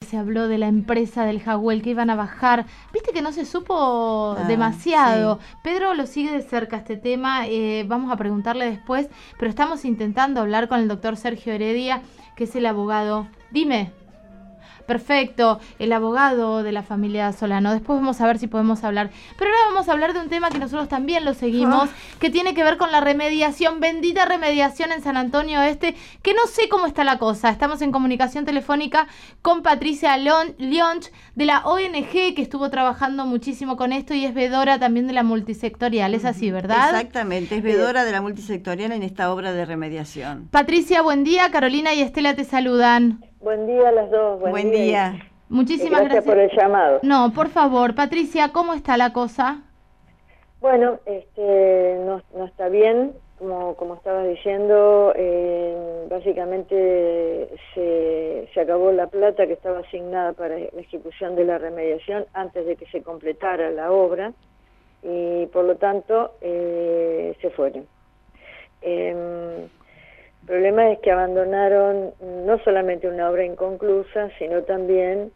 se habló de la empresa del Jagüel, que iban a bajar. Viste que no se supo demasiado. Sí. Pedro lo sigue de cerca este tema, vamos a preguntarle después, pero estamos intentando hablar con el doctor Sergio Heredia, que es el abogado. Dime. Perfecto, el abogado de la familia Solano. Después vamos a ver si podemos hablar. Pero ahora vamos a hablar de un tema que nosotros también lo seguimos, que tiene que ver con la remediación, bendita remediación en San Antonio Este, que no sé cómo está la cosa. Estamos en comunicación telefónica con Patricia Lionch, de la ONG, que estuvo trabajando muchísimo con esto y es vedora también de la multisectorial. Es así, ¿verdad? Exactamente, es vedora de la multisectorial en esta obra de remediación. Patricia, buen día. Carolina y Estela te saludan. Buen día a las dos. Buen día. Muchísimas gracias por el llamado. No, por favor, Patricia, ¿cómo está la cosa? Bueno, no está bien, como estabas diciendo, básicamente se acabó la plata que estaba asignada para la ejecución de la remediación antes de que se completara la obra y por lo tanto se fueron. El problema es que abandonaron no solamente una obra inconclusa, sino también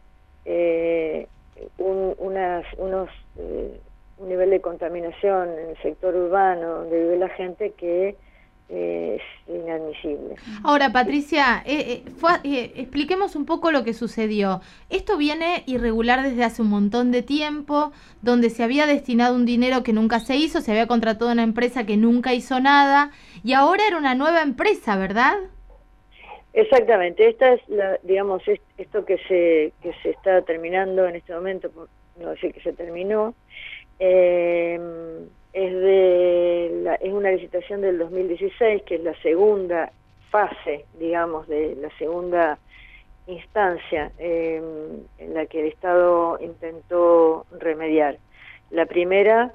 un nivel de contaminación en el sector urbano donde vive la gente que es inadmisible. Ahora, Patricia, expliquemos un poco lo que sucedió. Esto viene irregular desde hace un montón de tiempo, donde se había destinado un dinero que nunca se hizo, se había contratado una empresa que nunca hizo nada, y ahora era una nueva empresa, ¿verdad? Exactamente, esta es esto que se está terminando en este momento, por no decir que se terminó, es una licitación del 2016, que es la segunda fase, digamos, de la segunda instancia en la que el Estado intentó remediar. La primera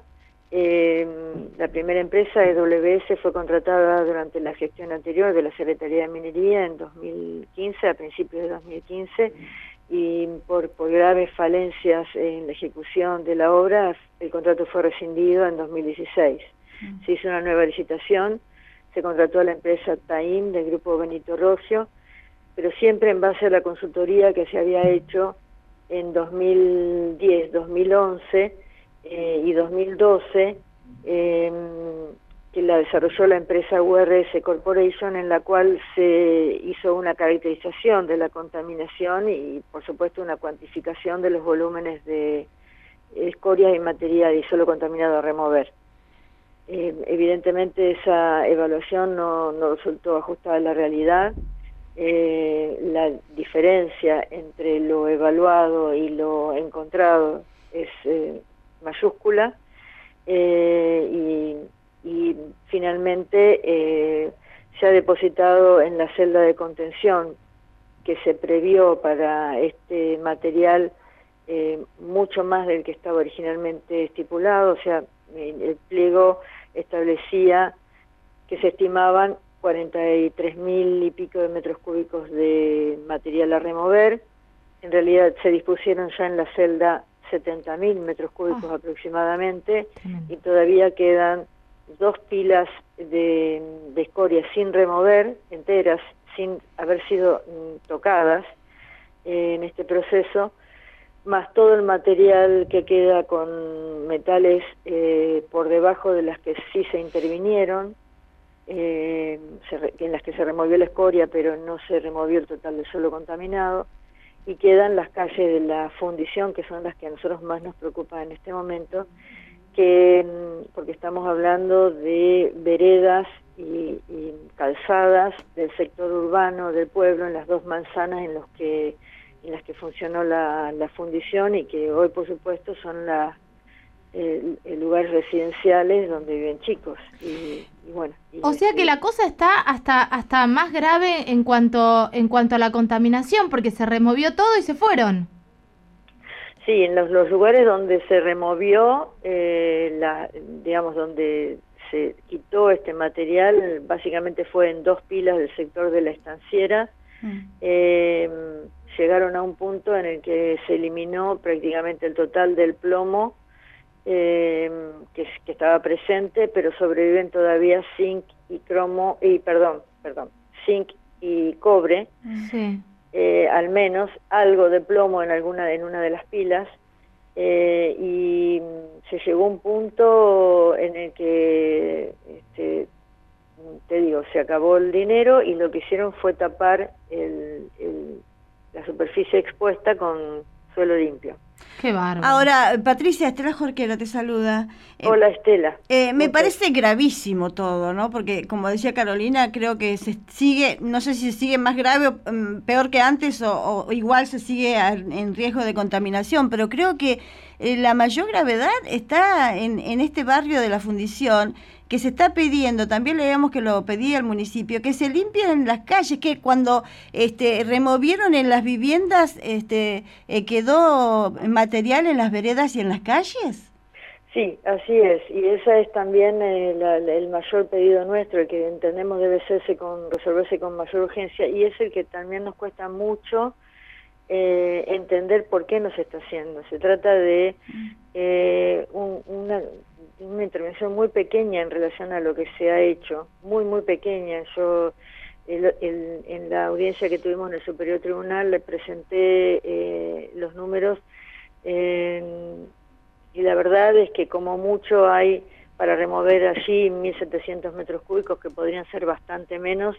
empresa, EWS, fue contratada durante la gestión anterior de la Secretaría de Minería en 2015, a principios de 2015, y por graves falencias en la ejecución de la obra, el contrato fue rescindido en 2016. Se hizo una nueva licitación, se contrató a la empresa TAIM del grupo Benito Rocio, pero siempre en base a la consultoría que se había hecho en 2010, 2011 y 2012, que la desarrolló la empresa URS Corporation, en la cual se hizo una caracterización de la contaminación y, por supuesto, una cuantificación de los volúmenes de escorias y materia de suelo contaminado a remover. Evidentemente esa evaluación no resultó ajustada a la realidad. La diferencia entre lo evaluado y lo encontrado es mayúscula, y finalmente se ha depositado en la celda de contención que se previó para este material mucho más del que estaba originalmente estipulado. O sea, el pliego establecía que se estimaban 43.000 y pico de metros cúbicos de material a remover. En realidad se dispusieron ya en la celda 70.000 metros cúbicos aproximadamente, y todavía quedan 2 pilas de escoria sin remover, enteras, sin haber sido tocadas en este proceso, más todo el material que queda con metales por debajo de las que sí se intervinieron, en las que se removió la escoria, pero no se removió el total del suelo contaminado, y quedan las calles de la fundición, que son las que a nosotros más nos preocupan en este momento, porque estamos hablando de veredas y calzadas del sector urbano del pueblo, en las 2 manzanas en las que funcionó la fundición, y que hoy, por supuesto, son lugares residenciales donde viven chicos. O sea que la cosa está hasta más grave en cuanto a la contaminación, porque se removió todo y se fueron. Sí, en los lugares donde se removió, donde se quitó este material, básicamente fue en 2 pilas del sector de la estanciera. Llegaron a un punto en el que se eliminó prácticamente el total del plomo que estaba presente, pero sobreviven todavía zinc y zinc y cobre. Sí. al menos algo de plomo en una de las pilas, y se llegó a un punto en el que, te digo, se acabó el dinero y lo que hicieron fue tapar la superficie expuesta con suelo limpio. Qué bárbaro. Ahora, Patricia, Estela Jorquera te saluda. Hola, Estela. Me parece gravísimo todo, ¿no? Porque, como decía Carolina, creo que se sigue, no sé si se sigue más grave o peor que antes o igual se sigue en riesgo de contaminación, pero creo que la mayor gravedad está en este barrio de la Fundición, que se está pidiendo, también leíamos que lo pedía el municipio, que se limpien las calles, que cuando removieron en las viviendas quedó material en las veredas y en las calles. Sí, así es, y esa es también el mayor pedido nuestro, el que entendemos debe resolverse con mayor urgencia, y es el que también nos cuesta mucho entender por qué no se está haciendo. Se trata de una intervención muy pequeña en relación a lo que se ha hecho, muy pequeña. Yo en la audiencia que tuvimos en el Superior Tribunal le presenté los números, y la verdad es que como mucho hay para remover allí 1.700 metros cúbicos, que podrían ser bastante menos,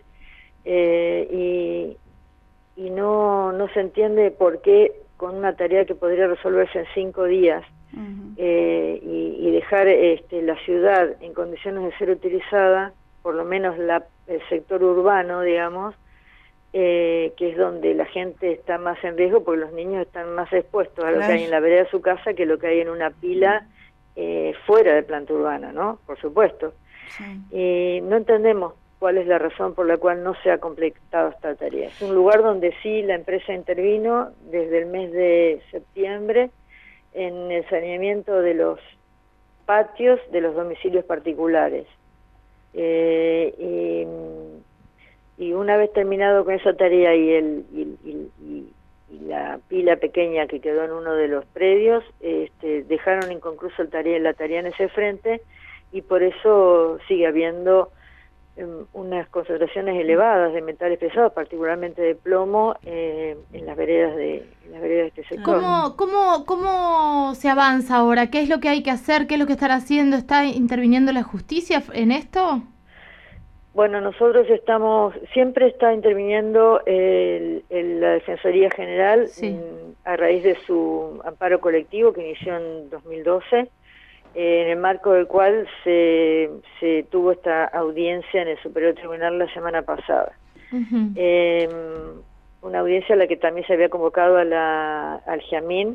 y no se entiende por qué con una tarea que podría resolverse en 5 días, y dejar la ciudad en condiciones de ser utilizada, por lo menos el sector urbano, digamos, que es donde la gente está más en riesgo, porque los niños están más expuestos a lo que hay en la vereda de su casa que lo que hay en una pila fuera de planta urbana, ¿no? Por supuesto. Sí. Y no entendemos cuál es la razón por la cual no se ha completado esta tarea. Es un lugar donde sí la empresa intervino desde el mes de septiembre en el saneamiento de los patios de los domicilios particulares. Y una vez terminado con esa tarea y la pila pequeña que quedó en uno de los predios, dejaron inconcluso la tarea en ese frente, y por eso sigue habiendo unas concentraciones elevadas de metales pesados, particularmente de plomo, en las veredas de este sector. ¿Cómo se avanza ahora? ¿Qué es lo que hay que hacer? ¿Qué es lo que están haciendo? ¿Está interviniendo la justicia en esto? Bueno, nosotros siempre está interviniendo la Defensoría General, sí, a raíz de su amparo colectivo que inició en 2012, en el marco del cual se tuvo esta audiencia en el Superior Tribunal la semana pasada. Una audiencia a la que también se había convocado al GIAMIN.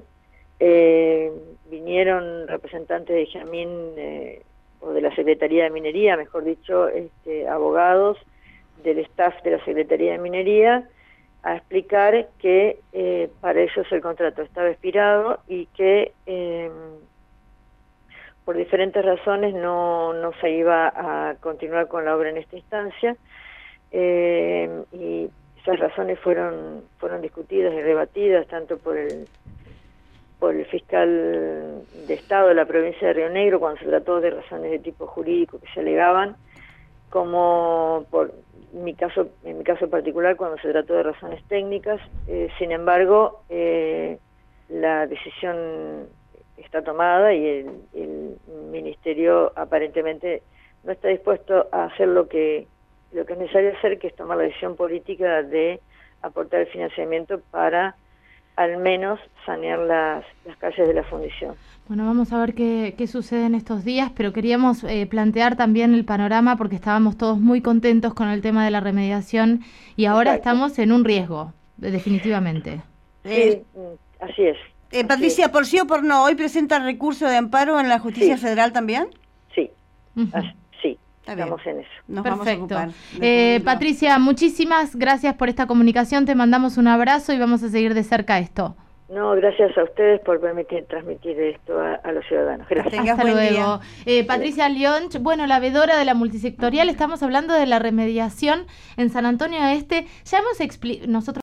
Vinieron representantes de GIAMIN, o de la Secretaría de Minería, mejor dicho, abogados del staff de la Secretaría de Minería, a explicar que para ellos el contrato estaba expirado y que por diferentes razones no se iba a continuar con la obra en esta instancia, y esas razones fueron discutidas y rebatidas tanto por el fiscal de Estado de la provincia de Río Negro, cuando se trató de razones de tipo jurídico que se alegaban, como en mi caso particular, cuando se trató de razones técnicas. Sin embargo, la decisión está tomada y el ministerio aparentemente no está dispuesto a hacer lo que es necesario hacer, que es tomar la decisión política de aportar el financiamiento para al menos sanear las calles de la fundición. Bueno, vamos a ver qué sucede en estos días, pero queríamos plantear también el panorama porque estábamos todos muy contentos con el tema de la remediación y ahora estamos en un riesgo, definitivamente. Sí, así es. Patricia, por sí o por no, ¿hoy presenta recurso de amparo en la Justicia Federal también? Sí, sí. Estamos en eso. Nos Perfecto. Vamos a ocupar. Patricia, muchísimas gracias por esta comunicación. Te mandamos un abrazo y vamos a seguir de cerca esto. No, gracias a ustedes por permitir transmitir esto a los ciudadanos. Gracias. Hasta luego. Patricia Lionch, la veedora de la multisectorial, estamos hablando de la remediación en San Antonio Este. Ya hemos explicado, nosotros